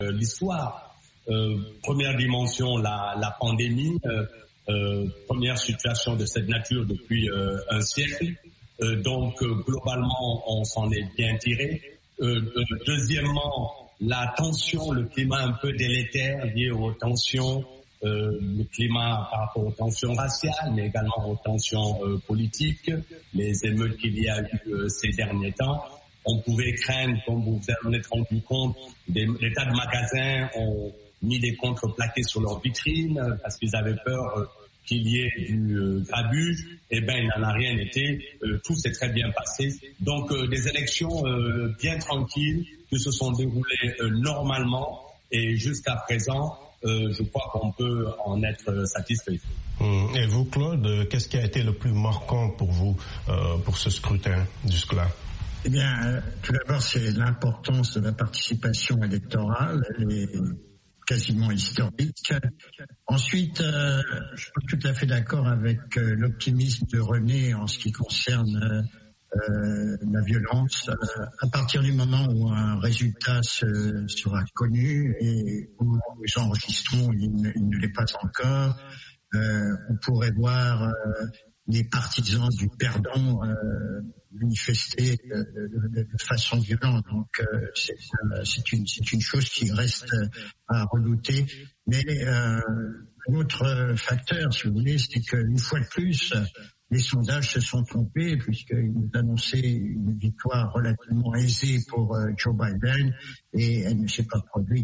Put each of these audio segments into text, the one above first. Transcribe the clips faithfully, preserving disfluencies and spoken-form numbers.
euh, l'histoire. Euh, première dimension, la, la pandémie. Euh, euh, première situation de cette nature depuis euh, un siècle. Euh, donc, euh, globalement, on s'en est bien tiré. Euh, euh, deuxièmement, la tension, le climat un peu délétère lié aux tensions, euh, le climat par rapport aux tensions raciales, mais également aux tensions euh, politiques, les émeutes qu'il y a eu euh, ces derniers temps. On pouvait craindre, comme vous vous en êtes rendu compte, des, des tas de magasins ont mis des contreplaqués sur leurs vitrines euh, parce qu'ils avaient peur euh, qu'il y ait du euh, grabuge. Eh bien, il n'en a rien été. Euh, tout s'est très bien passé. Donc, euh, des élections euh, bien tranquilles qui se sont déroulées euh, normalement. Et jusqu'à présent, euh, je crois qu'on peut en être satisfait. Et vous, Claude, qu'est-ce qui a été le plus marquant pour vous euh, pour ce scrutin jusque-là? Eh bien, euh, tout d'abord, c'est l'importance de la participation électorale. Elle est quasiment historique. Ensuite, euh, je suis tout à fait d'accord avec euh, l'optimisme de René en ce qui concerne euh, euh, la violence. Euh, à partir du moment où un résultat se, sera connu et au moment où nous enregistrons, il, ne, il ne l'est pas encore, euh, on pourrait voir euh, les partisans du perdant euh, manifester de, de, de façon violente. Donc euh, c'est, c'est, une, c'est une chose qui reste à redouter. Mais euh, un autre facteur, si vous voulez, c'est qu'une fois de plus, les sondages se sont trompés puisqu'ils nous annonçaient une victoire relativement aisée pour euh, Joe Biden et elle ne s'est pas produite.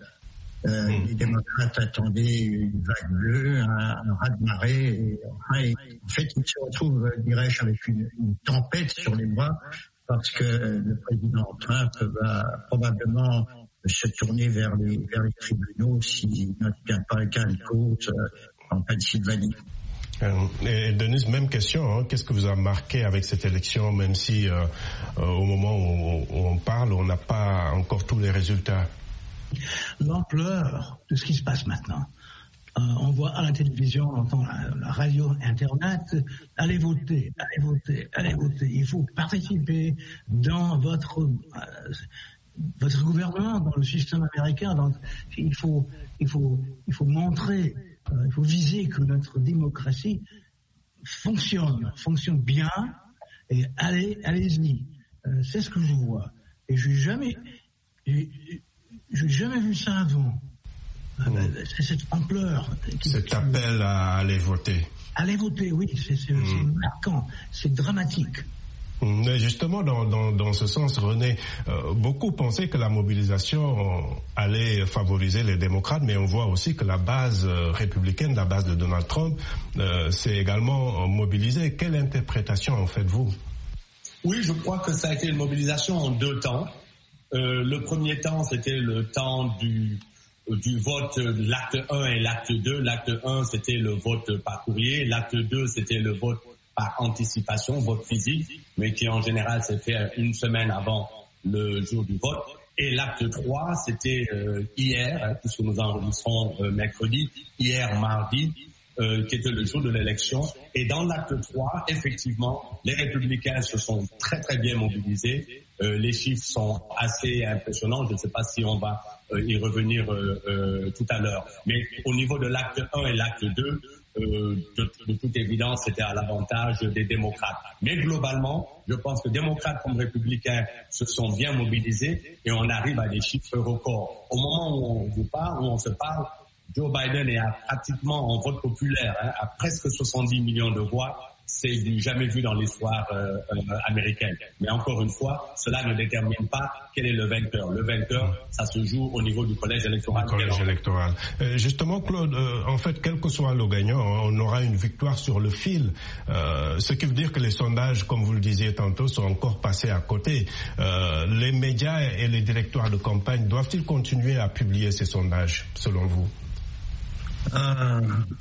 Euh, mmh. Les démocrates attendaient une vague bleue, un, un raz-de-marée. Et, et, en fait, ils se retrouvent, dirais-je, avec une, une tempête sur les bras parce que le président Trump va probablement se tourner vers les, vers les tribunaux s'il n'obtient pas gain de cause en Pennsylvanie. Et Denise, même question, hein, qu'est-ce que vous a marqué avec cette élection, même si euh, euh, au moment où, où on parle, on n'a pas encore tous les résultats? L'ampleur de ce qui se passe maintenant. Euh, on voit à la télévision, on entend la, la radio, Internet, allez voter, allez voter, allez voter. Il faut participer dans votre euh, votre gouvernement, dans le système américain. Donc, il faut il faut il faut montrer, euh, il faut viser que notre démocratie fonctionne, fonctionne bien. Et allez, allez-y. Euh, c'est ce que je vois. Et je n'ai jamais j'ai, Je n'ai jamais vu ça avant. Mmh. C'est cette ampleur. Cet qui, appel à aller voter. Aller voter, oui, c'est, c'est, mmh. c'est marquant, c'est dramatique. Mais justement, dans, dans, dans ce sens, René, euh, beaucoup pensaient que la mobilisation allait favoriser les démocrates, mais on voit aussi que la base républicaine, la base de Donald Trump, euh, s'est également mobilisée. Quelle interprétation en faites-vous? Oui, je crois que ça a été une mobilisation en deux temps. Euh, le premier temps, c'était le temps du, du vote, l'acte un et l'acte deux. L'acte un, c'était le vote par courrier. L'acte deux, c'était le vote par anticipation, vote physique, mais qui en général s'est fait une semaine avant le jour du vote. Et l'acte trois, c'était euh, hier, hein, puisque nous enregistrons euh, mercredi, hier mardi, euh, qui était le jour de l'élection. Et dans l'acte trois, effectivement, les républicains se sont très très bien mobilisés. Euh, les chiffres sont assez impressionnants. Je ne sais pas si on va euh, y revenir euh, euh, tout à l'heure. Mais au niveau de l'acte un et l'acte deux, euh, de, de toute évidence, c'était à l'avantage des démocrates. Mais globalement, je pense que démocrates comme républicains se sont bien mobilisés et on arrive à des chiffres records. Au moment où on vous parle, où on se parle, Joe Biden est à pratiquement en vote populaire, hein, à presque soixante-dix millions de voix. C'est du jamais vu dans l'histoire euh, euh, américaine. Mais encore une fois, cela ne détermine pas quel est le vainqueur. Le vainqueur, ça se joue au niveau du collège électoral. Le collège électoral. Euh, justement, Claude, euh, en fait, quel que soit le gagnant, on aura une victoire sur le fil. Euh, ce qui veut dire que les sondages, comme vous le disiez tantôt, sont encore passés à côté. Euh, les médias et les directoires de campagne doivent-ils continuer à publier ces sondages, selon vous? Euh...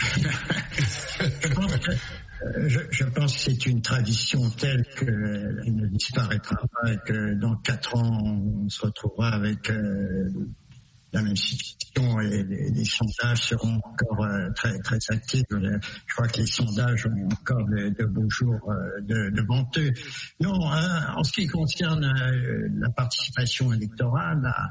Je, je pense que c'est une tradition telle qu'elle ne disparaîtra pas et que dans quatre ans, on se retrouvera avec euh, la même situation et les, les sondages seront encore euh, très très actifs. Je crois que les sondages ont encore de, de beaux jours euh, de, devant eux. Non, hein, en ce qui concerne euh, la participation électorale,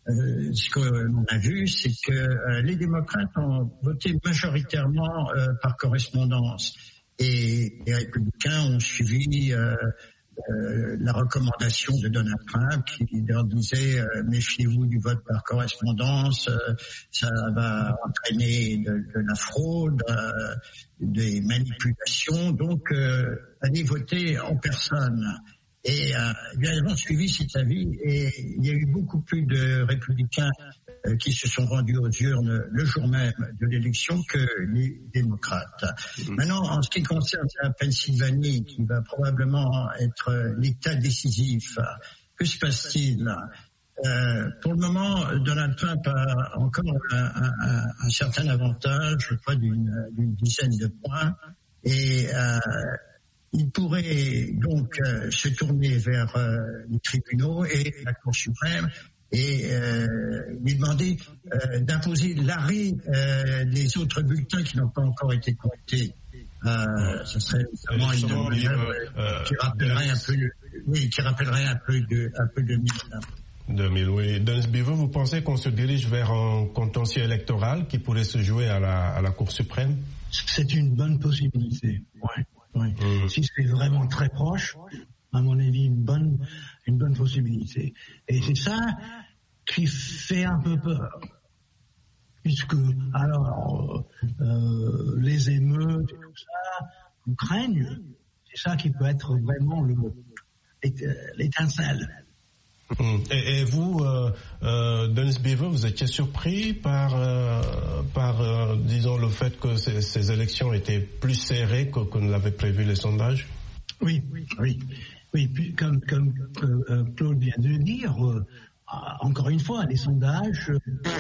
euh, ce qu'on a vu, c'est que euh, les démocrates ont voté majoritairement euh, par correspondance et les républicains ont suivi euh, euh, la recommandation de Donald Trump qui leur disait euh, méfiez-vous du vote par correspondance, euh, ça va entraîner de, de la fraude, euh, des manipulations, donc euh, allez voter en personne. Et euh, bien, ils ont suivi cet avis et il y a eu beaucoup plus de républicains euh, qui se sont rendus aux urnes le jour même de l'élection que les démocrates. Mmh. Maintenant, en ce qui concerne la Pennsylvanie, qui va probablement être l'État décisif, que se passe-t-il ? Euh, pour le moment, Donald Trump a encore un, un, un certain avantage, je crois, d'une, d'une dizaine de points. Et euh, il pourrait donc euh, se tourner vers euh, les tribunaux et la Cour suprême et euh, lui demander euh, d'imposer l'arrêt euh, des autres bulletins qui n'ont pas encore été comptés. Euh, ce serait vraiment une mesure euh, qui rappellerait un peu, oui, qui rappellerait un peu de, un peu de mille. deux mille, oui. Dennis Beaver, vous pensez qu'on se dirige vers un contentieux électoral qui pourrait se jouer à la, à la Cour suprême? C'est une bonne possibilité. Ouais. Oui. Mmh. Si c'est vraiment très proche, à mon avis, une bonne, une bonne possibilité. Et c'est ça qui fait un peu peur. Puisque, alors, euh, les émeutes et tout ça, on craigne. C'est ça qui peut être vraiment le, l'étincelle. Mmh. Et, et vous, euh, euh, Dennis Beaver, vous étiez surpris par, euh, par euh, disons, le fait que ces, ces élections étaient plus serrées que, que ne l'avaient prévu les sondages? Oui, oui, oui. Oui, puis, comme, comme euh, Claude vient de le dire, euh, encore une fois, les sondages,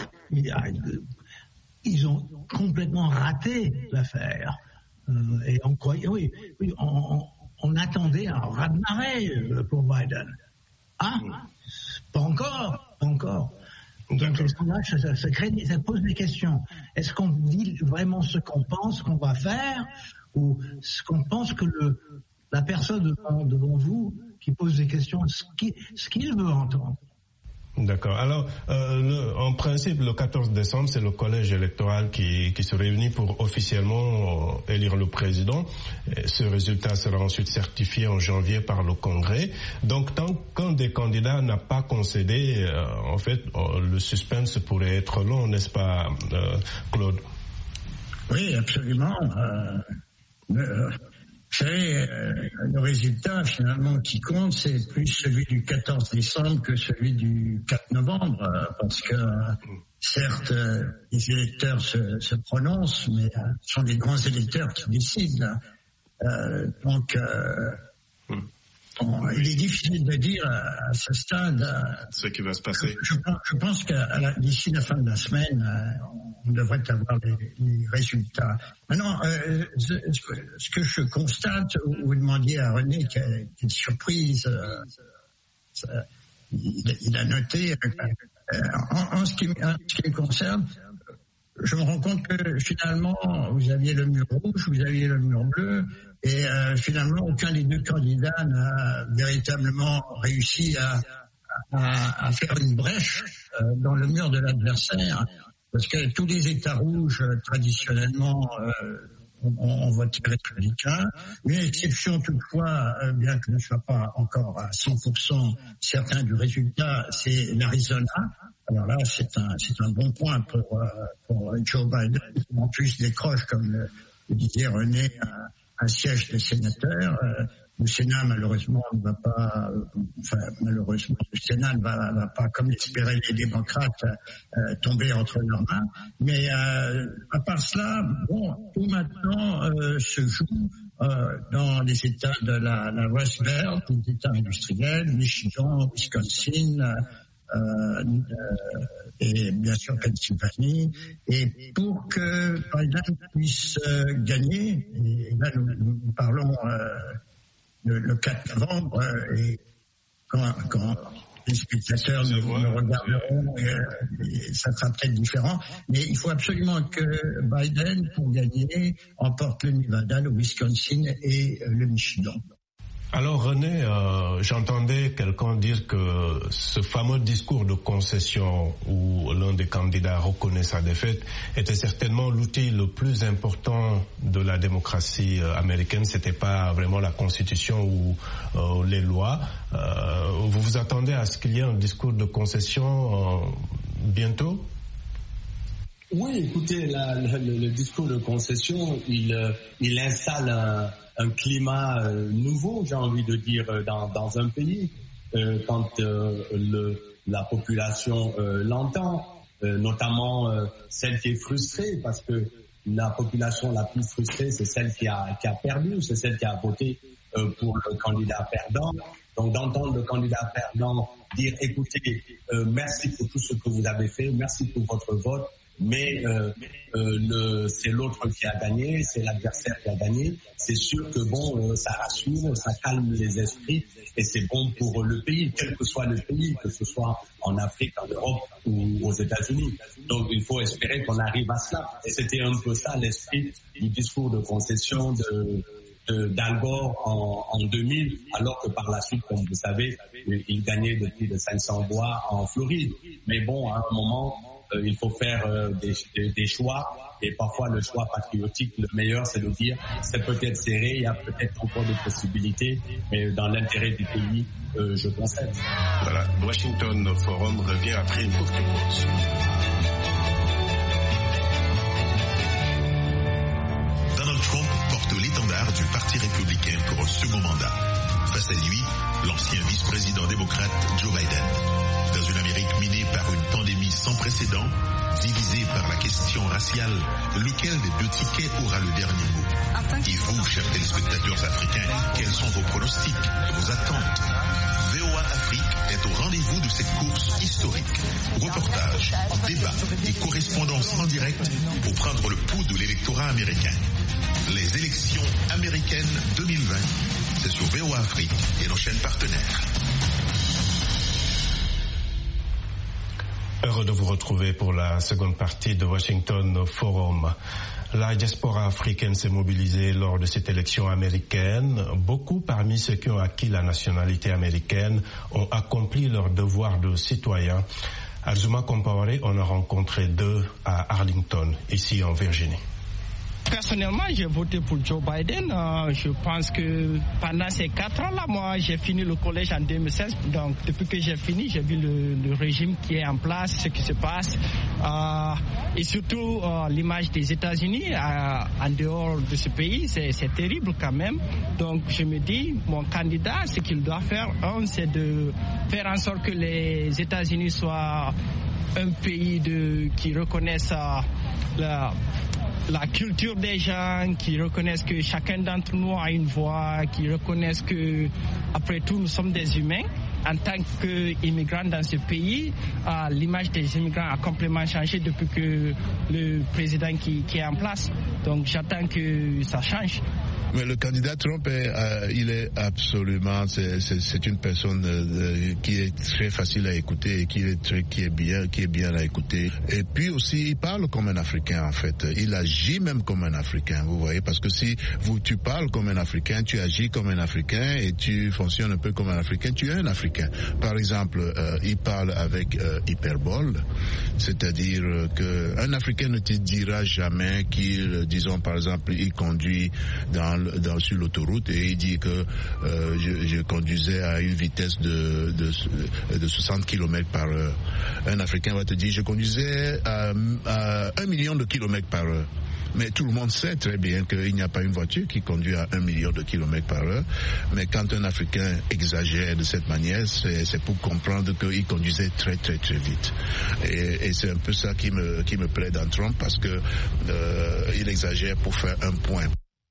euh, ils ont complètement raté l'affaire. Euh, et on croyait, oui, oui, on, on attendait un raz-de-marée pour Biden. Ah, pas encore, pas encore. Donc les sondages, ça, ça, crée, ça pose des questions. Est-ce qu'on dit vraiment ce qu'on pense qu'on va faire, ou ce qu'on pense que le, la personne devant, devant vous qui pose des questions, ce qu'il, ce qu'il veut entendre? D'accord. Alors, euh, le, en principe, le quatorze décembre, c'est le collège électoral qui, qui se réunit pour officiellement euh, élire le président. Et ce résultat sera ensuite certifié en janvier par le Congrès. Donc, tant qu'un des candidats n'a pas concédé, euh, en fait, euh, le suspense pourrait être long, n'est-ce pas, euh, Claude? Oui, absolument. Euh, euh... Vous savez, le résultat finalement qui compte, c'est plus celui du quatorze décembre que celui du quatre novembre, parce que certes, les électeurs se, se prononcent, mais ce sont les grands électeurs qui décident. Euh, donc, euh, bon, il est difficile de dire à, à ce stade ce qui va se passer. Je, je, je pense qu'à d'ici la fin de la semaine, on devrait avoir les, les résultats. Maintenant, euh, ce, ce que je constate, vous demandiez à René quelle, quelle surprise, euh, ça, il, il a noté. Euh, en, en, ce qui, en ce qui me concerne, je me rends compte que finalement, vous aviez le mur rouge, vous aviez le mur bleu, et euh, finalement, aucun des deux candidats n'a véritablement réussi à, à, à faire une brèche euh, dans le mur de l'adversaire. Parce que tous les États rouges, traditionnellement, euh, ont, ont voté républicain. Une exception toutefois, euh, bien que je ne sois pas encore à cent pour cent certain du résultat, c'est l'Arizona. Alors là, c'est un, c'est un bon point pour, euh, pour Joe Biden. En plus, décroche, comme le, le disait René, un, un siège de sénateur. Euh, Le Sénat, malheureusement, ne va pas, enfin, malheureusement, le Sénat ne va, va pas, comme l'espéraient les démocrates, euh, tomber entre leurs mains. Mais euh, à part cela, bon, tout maintenant euh, se joue euh, dans les États de la, la Rust Belt, les États industriels, Michigan, Wisconsin, euh, euh, et bien sûr Pennsylvanie. Et pour que Biden puisse euh, gagner, et là nous, nous parlons euh, Le, le quatre novembre, euh, et quand, quand les spectateurs nous, nous regarderont, euh, et ça sera peut-être différent, mais il faut absolument que Biden, pour gagner, emporte le Nevada, le Wisconsin et euh, le Michigan. Alors René, euh, j'entendais quelqu'un dire que ce fameux discours de concession où l'un des candidats reconnaît sa défaite était certainement l'outil le plus important de la démocratie euh, américaine. C'était pas vraiment la Constitution ou euh, les lois. Euh, vous vous attendez à ce qu'il y ait un discours de concession euh, bientôt? Oui, écoutez, la, la, le, le discours de concession, il, euh, il installe un un climat euh, nouveau, j'ai envie de dire, dans, dans un pays, euh, quand euh, le, la population euh, l'entend, euh, notamment euh, celle qui est frustrée, parce que la population la plus frustrée, c'est celle qui a, qui a perdu, c'est celle qui a voté euh, pour le candidat perdant. Donc d'entendre le candidat perdant dire, écoutez, euh, merci pour tout ce que vous avez fait, merci pour votre vote, mais euh, euh, le, c'est l'autre qui a gagné, c'est l'adversaire qui a gagné. C'est sûr que bon, euh, ça rassure, ça calme les esprits et c'est bon pour le pays, quel que soit le pays, que ce soit en Afrique, en Europe ou aux États-Unis. Donc il faut espérer qu'on arrive à cela. Et c'était un peu ça l'esprit du discours de concession de, de d'Al Gore en, en deux mille, alors que par la suite, comme vous savez, il gagnait de plus de cinq cents voix en Floride. Mais bon, à un moment, Euh, il faut faire euh, des, des, des choix et parfois le choix patriotique, le meilleur c'est de dire c'est peut-être serré, il y a peut-être encore des possibilités, mais dans l'intérêt du pays, euh, je concède. Voilà, Washington Forum revient après une courte pause. Donald Trump porte l'étendard du Parti républicain pour un second mandat. Face à lui, l'ancien vice-président démocrate Joe Biden. Dans une Amérique minée par une pandémie sans précédent, divisée par la question raciale, lequel des deux tickets aura le dernier mot? Et vous, chers téléspectateurs africains, quels sont vos pronostics, vos attentes? V O A Afrique est au rendez-vous de cette course historique. Reportages, débats et correspondances en direct pour prendre le pouls de l'électorat américain. Les élections américaines deux mille vingt, c'est sur V O A Afrique et nos chaînes partenaires. Heureux de vous retrouver pour la seconde partie de Washington Forum. La diaspora africaine s'est mobilisée lors de cette élection américaine. Beaucoup parmi ceux qui ont acquis la nationalité américaine ont accompli leur devoir de citoyen. Azuma Compaoré en a rencontré deux à Arlington, ici en Virginie. Personnellement, j'ai voté pour Joe Biden. Euh, je pense que pendant ces quatre ans-là, moi, j'ai fini le collège en deux mille seize. Donc, depuis que j'ai fini, j'ai vu le, le régime qui est en place, ce qui se passe. Euh, et surtout, euh, l'image des États-Unis euh, en dehors de ce pays, c'est, c'est terrible quand même. Donc, je me dis, mon candidat, ce qu'il doit faire, un, c'est de faire en sorte que les États-Unis soient un pays de, qui reconnaisse euh, la... la culture des gens, qui reconnaissent que chacun d'entre nous a une voix, qui reconnaissent que, après tout, nous sommes des humains. En tant qu'immigrants dans ce pays, euh, l'image des immigrants a complètement changé depuis que le président qui, qui est en place. Donc j'attends que ça change. Mais le candidat Trump, est, euh, il est absolument, c'est, c'est, c'est une personne euh, qui est très facile à écouter et qui est très, qui est bien, qui est bien à écouter. Et puis aussi, il parle comme un Africain en fait. Il agit même comme un Africain, vous voyez, parce que si vous tu parles comme un Africain, tu agis comme un Africain et tu fonctionnes un peu comme un Africain, tu es un Africain. Par exemple, euh, il parle avec euh, hyperbole, c'est-à-dire que un Africain ne te dira jamais qu'il, disons par exemple, il conduit dans Dans, sur l'autoroute et il dit que euh, je, je conduisais à une vitesse de, de, de soixante kilomètres par heure. Un Africain va te dire je conduisais à, à un million de kilomètres par heure. Mais tout le monde sait très bien qu'il n'y a pas une voiture qui conduit à un million de kilomètres par heure. Mais quand un Africain exagère de cette manière, c'est, c'est pour comprendre qu'il conduisait très très très vite. Et, et c'est un peu ça qui me, qui me plaît dans Trump parce que euh, il exagère pour faire un point.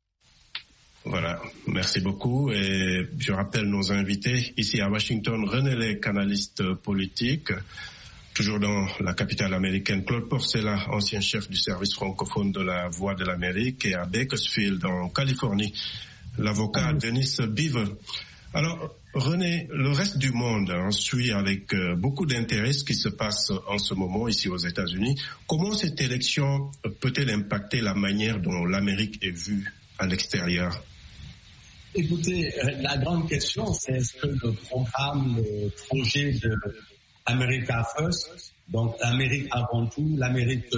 Voilà, merci beaucoup. Et je rappelle nos invités ici à Washington, René Lay, canaliste politique, toujours dans la capitale américaine, Claude Porcella, ancien chef du service francophone de la Voix de l'Amérique, et à Bakersfield, en Californie, l'avocat mmh. Denis Beaver. Alors, René, le reste du monde hein, suit avec euh, beaucoup d'intérêt ce qui se passe en ce moment ici aux États-Unis. Comment cette élection peut-elle impacter la manière dont l'Amérique est vue à l'extérieur? Écoutez, la grande question, c'est est-ce que le programme, le projet de America First, donc l'Amérique avant tout, l'Amérique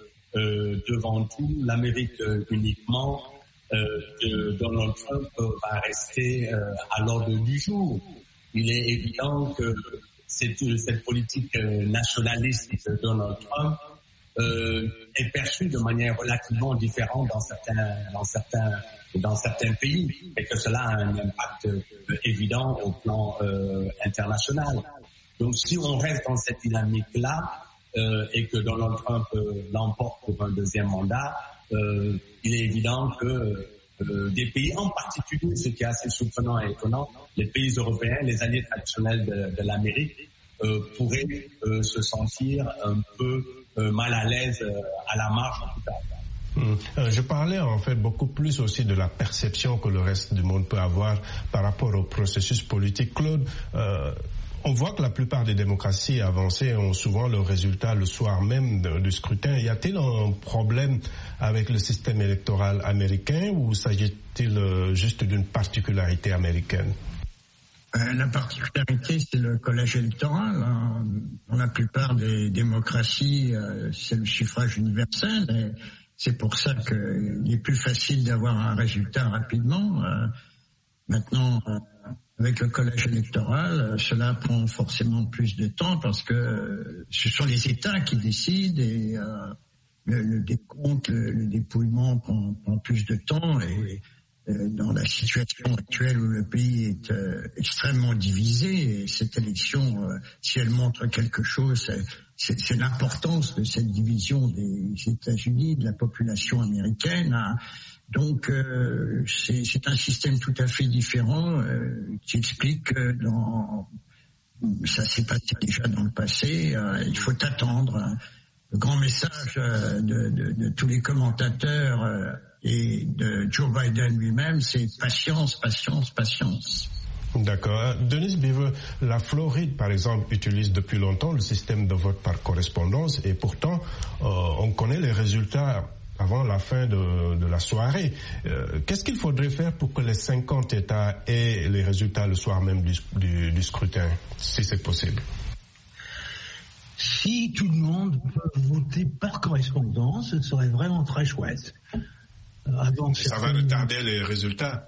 euh, devant tout, l'Amérique euh, uniquement, euh, de Donald Trump euh, va rester euh, à l'ordre du jour. Il est évident que cette, cette politique euh, nationaliste de Donald Trump euh, est perçue de manière relativement différente dans certains, dans certains, dans certains pays, et que cela a un impact euh, évident au plan euh, international. Donc, si on reste dans cette dynamique-là euh, et que Donald Trump euh, l'emporte pour un deuxième mandat, euh, il est évident que euh, des pays, en particulier, ce qui est assez surprenant et étonnant, les pays européens, les alliés traditionnels de, de l'Amérique, euh, pourraient euh, se sentir un peu euh, mal à l'aise euh, à la marge, en tout cas. Hum. Euh, je parlais en fait beaucoup plus aussi de la perception que le reste du monde peut avoir par rapport au processus politique. Claude, euh, on voit que la plupart des démocraties avancées ont souvent le résultat le soir même de, du scrutin. Y a-t-il un problème avec le système électoral américain ou s'agit-il euh, juste d'une particularité américaine? Euh, la particularité, c'est le collège électoral. Hein. Dans la plupart des démocraties, euh, c'est le suffrage universel. Et c'est pour ça qu'il est plus facile d'avoir un résultat rapidement. Euh, maintenant, euh, avec le collège électoral, euh, cela prend forcément plus de temps parce que euh, ce sont les États qui décident et euh, le, le décompte, le, le dépouillement prend, prend plus de temps. Et euh, dans la situation actuelle où le pays est euh, extrêmement divisé, et cette élection, euh, si elle montre quelque chose, c'est, c'est, c'est l'importance de cette division des États-Unis, de la population américaine. Hein. Donc, euh, c'est, c'est un système tout à fait différent euh, qui explique que dans, ça s'est passé déjà dans le passé. Euh, il faut attendre. Hein. Le grand message euh, de, de, de tous les commentateurs euh, et de Joe Biden lui-même, c'est patience, patience, patience. D'accord. Denis Beaver, la Floride, par exemple, utilise depuis longtemps le système de vote par correspondance et pourtant, euh, on connaît les résultats avant la fin de, de la soirée. Euh, qu'est-ce qu'il faudrait faire pour que les cinquante États aient les résultats le soir même du, du, du scrutin, si c'est possible? Si tout le monde peut voter par correspondance, ce serait vraiment très chouette. Avant ça certaines... va retarder les résultats.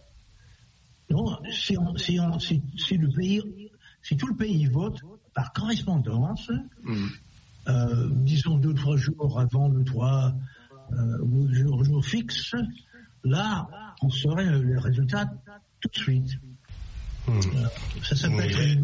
Non, si, on, si, on, si, si, le pays, si tout le pays vote par correspondance, mmh. euh, disons deux trois jours avant le trois euh, ou le jour, jour fixe, là, on saurait les résultats tout de suite. Mmh. Euh, ça s'appelle. Oui.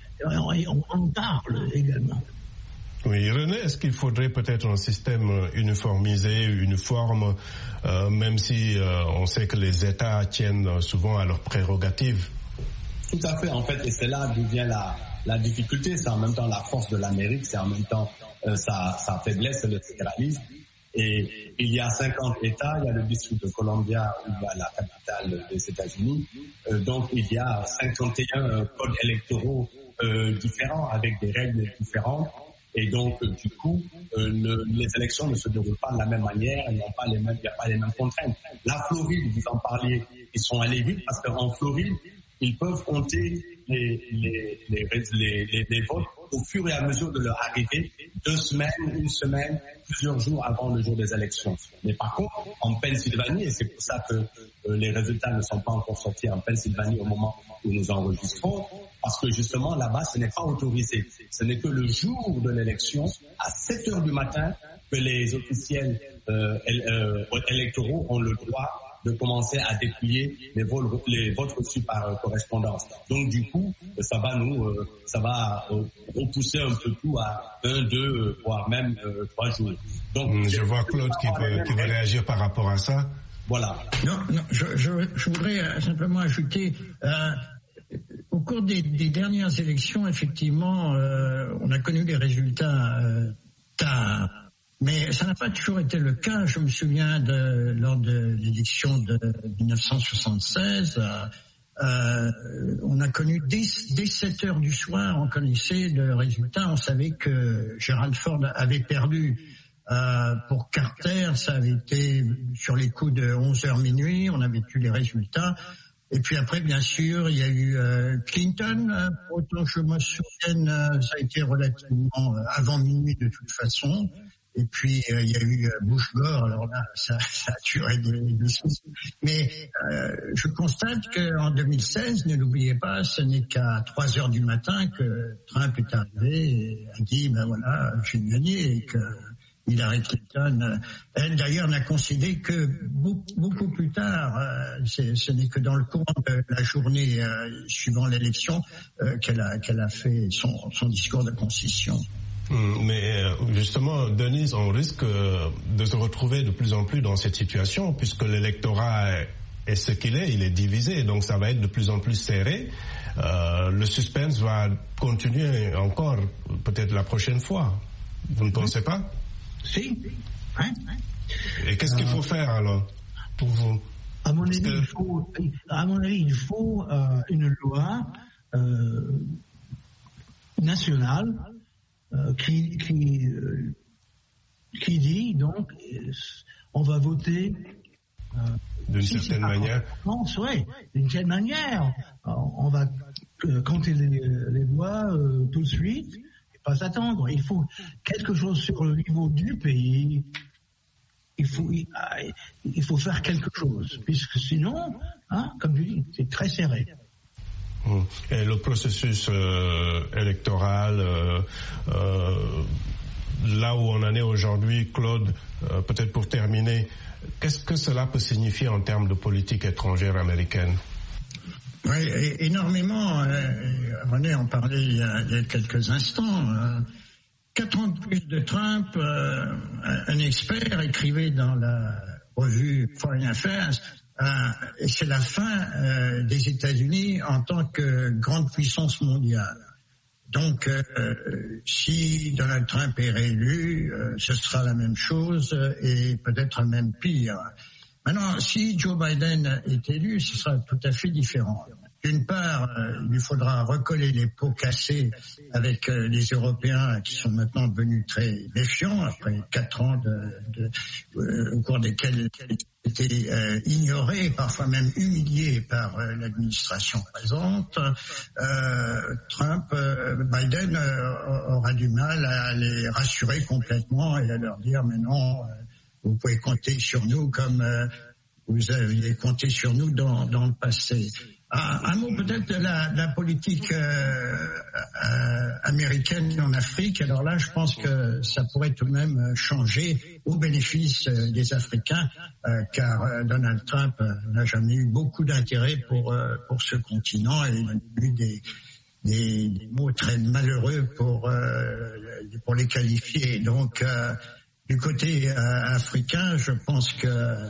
On, on parle également. Oui, René, est-ce qu'il faudrait peut-être un système uniformisé, uniforme, euh, même si euh, on sait que les États tiennent souvent à leurs prérogatives? Tout à fait, en fait, et c'est là d'où vient la, la difficulté. C'est en même temps la force de l'Amérique, c'est en même temps euh, sa, sa faiblesse, le fédéralisme. Et il y a cinquante États, il y a le district de Columbia, où il y a la capitale des États-Unis. Euh, donc il y a cinquante et un codes électoraux euh, différents, avec des règles différentes. Et donc, euh, du coup, euh, le, les élections ne se déroulent pas de la même manière, il n'y a pas les mêmes, il n'y a pas les mêmes contraintes. La Floride, vous en parliez, ils sont allés vite parce qu'en Floride, ils peuvent compter les, les, les, les, les, les votes au fur et à mesure de leur arrivée, deux semaines, une semaine, plusieurs jours avant le jour des élections. Mais par contre, en Pennsylvanie, et c'est pour ça que euh, les résultats ne sont pas encore sortis en Pennsylvanie au moment où nous enregistrons, parce que justement là-bas, ce n'est pas autorisé. Ce n'est que le jour de l'élection, à sept heures du matin, que les officiels euh, euh, électoraux ont le droit de commencer à dépouiller les, vols, les votes reçus par euh, correspondance. Donc du coup, ça va nous, euh, ça va euh, repousser un peu tout à un, deux, voire même euh, trois jours. Donc, je vois Claude qui veut, qui veut réagir par rapport à ça. Voilà. Non, non, je, je, je voudrais simplement ajouter. Euh, Au cours des, des dernières élections, effectivement, euh, on a connu les résultats euh, tard, mais ça n'a pas toujours été le cas. Je me souviens de, lors de l'élection de dix-neuf cent soixante-seize, euh, euh, on a connu dès, dès sept heures du soir, on connaissait le résultat, on savait que Gerald Ford avait perdu. Euh, pour Carter, ça avait été sur les coups de onze heures minuit, on avait eu les résultats. Et puis après, bien sûr, il y a eu euh, Clinton. Euh, autant que je me souvienne, euh, ça a été relativement euh, avant minuit de toute façon. Et puis euh, il y a eu euh, Bush-Gore. Alors là, ça, ça a duré des, des soucis. Mais euh, je constate qu'en deux mille seize, ne l'oubliez pas, ce n'est qu'à trois heures du matin que Trump est arrivé et a dit, ben voilà, j'ai gagné, et que Hillary Clinton, elle d'ailleurs n'a concédé que beaucoup, beaucoup plus tard, euh, ce n'est que dans le courant de la journée euh, suivant l'élection euh, qu'elle a, qu'elle a fait son, son discours de concession. Mais justement, Denise, on risque de se retrouver de plus en plus dans cette situation, puisque l'électorat est ce qu'il est, il est divisé, donc ça va être de plus en plus serré. Euh, le suspense va continuer encore, peut-être la prochaine fois. Vous ne pensez pas? Si. Hein? Et qu'est-ce qu'il faut faire alors pour vous? À mon avis, que... il faut, à mon avis, il faut euh, une loi euh, nationale euh, qui qui, euh, qui dit donc euh, on va voter euh, d'une si certaine manière. Oui, d'une certaine manière. On va euh, compter les, les voix euh, tout de suite. Pas attendre. Il faut quelque chose sur le niveau du pays. Il faut, il, il faut faire quelque chose, puisque sinon, hein, comme tu dis, c'est très serré. Et le processus euh, électoral, euh, euh, là où on en est aujourd'hui, Claude, euh, peut-être pour terminer, qu'est-ce que cela peut signifier en termes de politique étrangère américaine? Oui, énormément. René en parlait il y a, il y a quelques instants. Euh, quatre ans de plus de Trump, euh, un expert écrivait dans la revue Foreign Affairs, euh, et c'est la fin euh, des États-Unis en tant que grande puissance mondiale. Donc, euh, si Donald Trump est réélu, euh, ce sera la même chose et peut-être même pire. Maintenant, si Joe Biden est élu, ce sera tout à fait différent. D'une part, euh, il lui faudra recoller les pots cassés avec euh, les Européens qui sont maintenant devenus très méfiants après quatre ans de, de, euh, au cours desquels ils étaient euh, ignorés, parfois même humiliés par euh, l'administration présente. Euh, Trump, euh, Biden euh, aura du mal à les rassurer complètement et à leur dire mais non, euh, vous pouvez compter sur nous comme euh, vous aviez compté sur nous dans, dans le passé. Ah, un mot peut-être de la, de la politique euh, euh, américaine en Afrique. Alors là, je pense que ça pourrait tout de même changer au bénéfice euh, des Africains, euh, car euh, Donald Trump euh, n'a jamais eu beaucoup d'intérêt pour euh, pour ce continent et il a eu des, des, des mots très malheureux pour euh, pour les qualifier. Donc, euh, du côté euh, africain, je pense que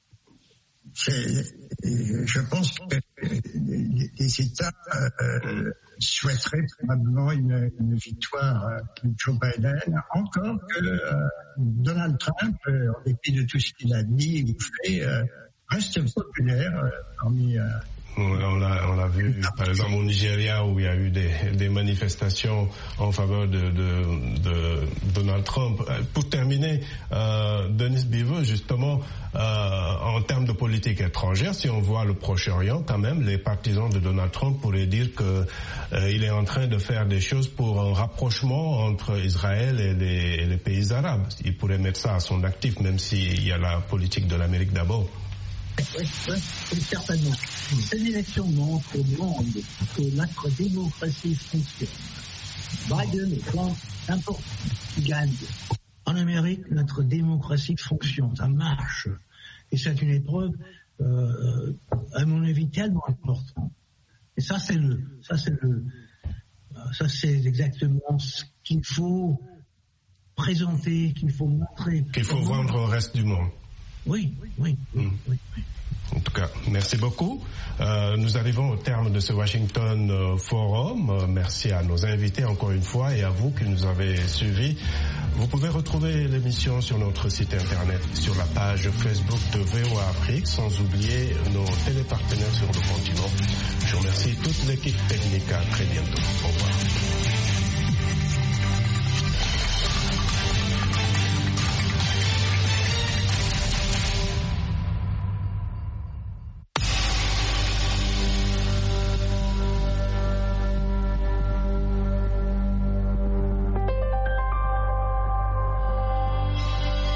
c'est, je pense que les États euh, souhaiteraient probablement une, une victoire de Joe Biden, encore que euh, Donald Trump, euh, en dépit de tout ce qu'il a dit ou fait, euh, reste populaire euh, parmi... Euh, On l'a, on l'a vu, par exemple, au Nigeria, où il y a eu des, des manifestations en faveur de, de, de Donald Trump. Pour terminer, euh, Denise Beaver, justement, euh, en termes de politique étrangère, si on voit le Proche-Orient, quand même, les partisans de Donald Trump pourraient dire que euh, il est en train de faire des choses pour un rapprochement entre Israël et les, et les pays arabes. Il pourrait mettre ça à son actif, même s'il y a la politique de l'Amérique d'abord. Oui, oui, oui, certainement. Cette élection montre au monde que notre démocratie fonctionne. Biden et Trump, n'importe qui gagne. En Amérique, notre démocratie fonctionne, ça marche. Et c'est une épreuve, euh, à mon avis, tellement importante. Et ça, c'est le, ça, c'est le, ça, c'est exactement ce qu'il faut présenter, qu'il faut montrer. Qu'il faut vendre au reste du monde. Oui, oui, oui, mmh. oui, oui. En tout cas, merci beaucoup. Euh, nous arrivons au terme de ce Washington euh, Forum. Euh, merci à nos invités encore une fois et à vous qui nous avez suivis. Vous pouvez retrouver l'émission sur notre site internet, sur la page Facebook de V O A Afrique, sans oublier nos télépartenaires sur le continent. Je remercie toute l'équipe technique. À très bientôt. Au revoir.